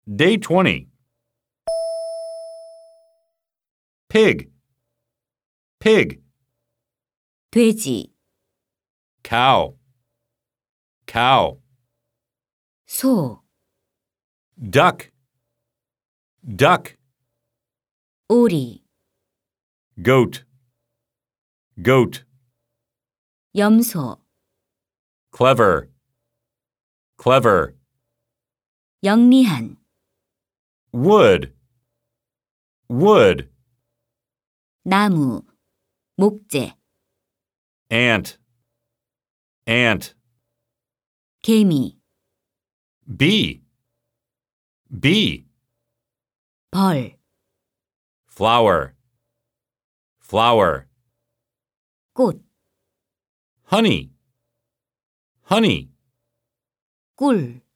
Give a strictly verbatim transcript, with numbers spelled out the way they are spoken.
Day twenty. Pig, pig, 돼지, cow, cow, 소, duck, duck, 오리, goat, goat, 염소, clever, clever, 영리한, wood, wood, 나무, 목재, ant, ant, 개미, bee, bee, 벌, flower, flower, 꽃, honey, honey, 꿀.